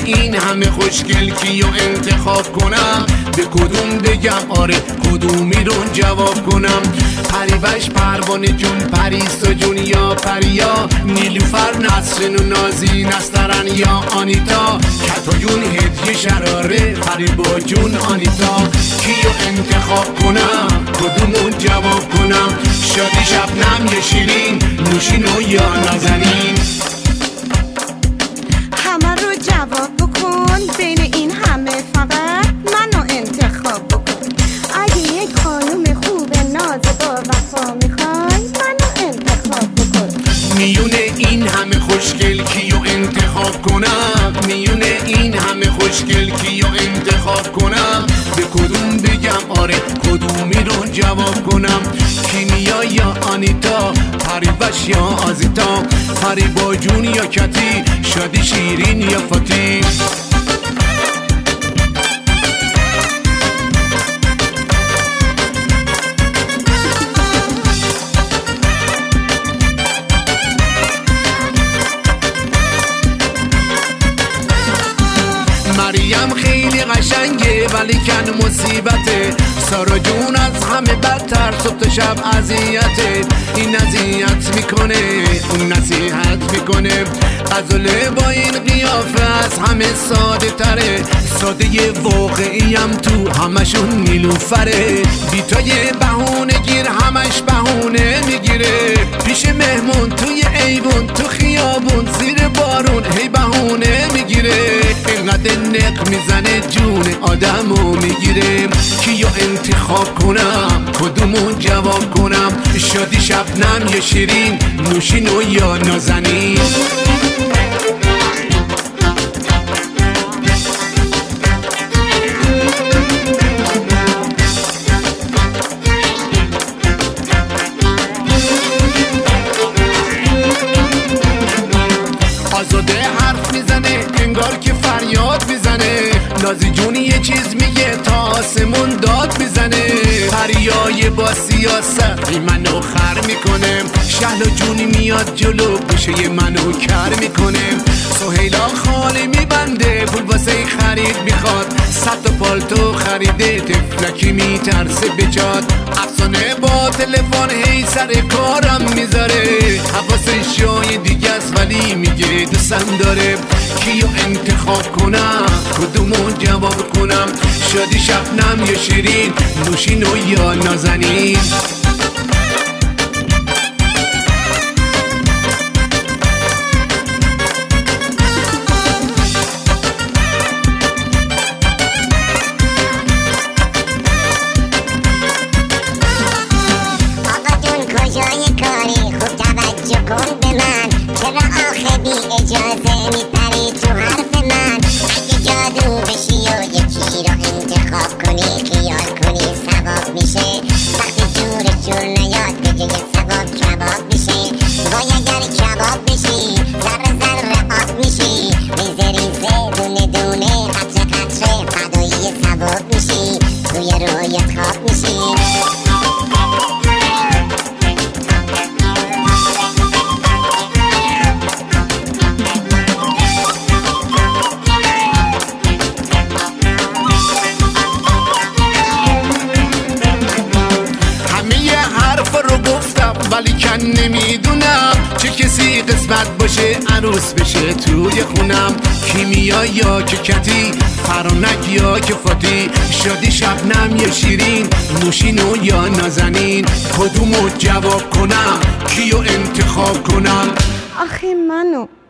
این همه خوشگل کیو انتخاب کنم؟ به کدوم بگم آره کدومی رو جواب کنم؟ پریوش پروانه جون، پریسا جون یا پریا، نیلوفر نسرین و نازی نسترن یا آنیتا، کتایون هدیه شراره فریبا جون آنیتا. کیو انتخاب کنم کدومو جواب کنم؟ شادی شبنم یا شیرین، نوشینو یا نازنین؟ همه رو جواب بکن، بین این همه فقط منو انتخاب بکن. اگه یک خانوم خوب ناز با وفا میخوای منو انتخاب بکن. میونه این همه خوشگل کیو انتخاب کنم؟ میونه این همه خوشگل کیو انتخاب کنم؟ به کدوم بگم آره کدومی رو جواب کنم؟ کیمیا یا آنیتا، پریوش یا آزیتا، فریبا جون یا کتی، شادی شیرین یا فاتی؟ مریم خیلی قشنگه ولی کن مصیبته، سارا جون از همه بدتر صبح تا شب اذیته. این اذیت میکنه اون نصیحت میکنه، غزاله با این قیافه از همه ساده تره، ساده واقعیم تو همشون نیلوفره. بیتای بهونه گیر همش بهونه میگیره، پیش مهمون توی ایوون تو خیابون زیر بارون هی بهونه میگیره، اینقدر نق میزنه جون آدمو میگیره. کیو انتخاب کنم کدومو جواب کنم؟ شادی شبنم یا شیرین، نوشینو یا نازنین؟ آزاده حرف میزنه انگار که فریاد میزنه، نازی جونی یه چیز میگه تا آسمون داد میزنه، پریای با سیاست منو خر میکنه، شهلا جونی میاد جلو گوشه منو کر میکنه، سهیلا خالی میبنده پول واسه خرید میخواد، 100 تا پالتو خریده تفلکی میترسه بجاد، افسانه با تلفن هی سر کارم میذاره، حواسش جای دیگه است ولی میگه دوستم داره. کیو انتخاب کنم کدومو جواب کنم؟ شادی شبنم یا شیرین، نوشینو یا نازنین؟ اجازه میپری تو حرف من، اگه جادو بشی و یکی رو انتخاب کنی، خیال کنی ثواب میشه، وقتی جور نیاد به جای ثواب کباب میشه، وای اگر کباب بشی ذره ذره آب میشی، ریزه ریزه دونه دونه قطره قطره فدایی ثواب میشی، توی رویت خواب میشی. ولی کن نمیدونم چه کسی قسمت باشه عروس بشه توی خونم، کیمیا یا که کتی، فرانک یا که فاتی، شادی شبنم یا شیرین، نوشینو یا نازنین؟ کدومو جواب کنم؟ کیو انتخاب کنم؟ آخه منو